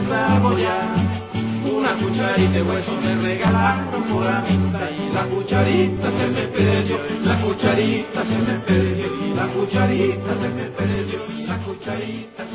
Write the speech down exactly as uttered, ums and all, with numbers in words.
saborear. Una cucharita de hueso me regalaron por amistad y la cucharita se me perdió, la cucharita se me perdió, y la cucharita se me perdió, y la cucharita se me perdió.